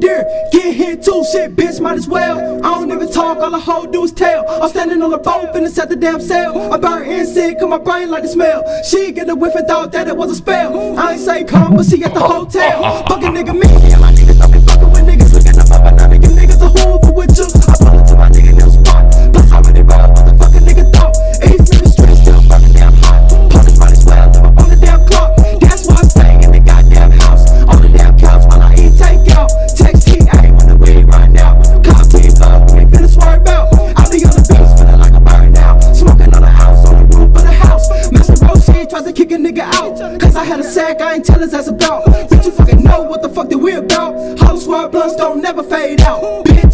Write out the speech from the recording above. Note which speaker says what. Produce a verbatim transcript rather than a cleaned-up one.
Speaker 1: there, get hit too, shit, bitch, might as well. I don't even talk, all I hoe do is tell. I'm standing on the boat, finna set the damn sail. I burn insect, cause my brain like the smell. She get a whiff and thought that it was a spell. I ain't say come, but she at the hotel. Fucking nigga me, yeah, my niggas don't be fucking with niggas. Looking up up and I make you niggas a hoover with you. I pull it to my nigga new spot. Plus I really roll, motherfucking nigga thought. East nigga street still fucking damn hot. Police might as well live up on the damn clock. That's why I stay in the goddamn house. On the damn couch while I eat takeout. Text T A when the weed run out. Cop team up when we finna swerve out. I be on the beach feeling like I'm burned out. Smoking on the house, on the roof of the house. Mister Roshi tried to kick a nigga out. Cause I had a sack, I ain't tell his ass about. Bitch, you fucking know what the fuck that we about. House squad blunts don't never fade out. Bitch,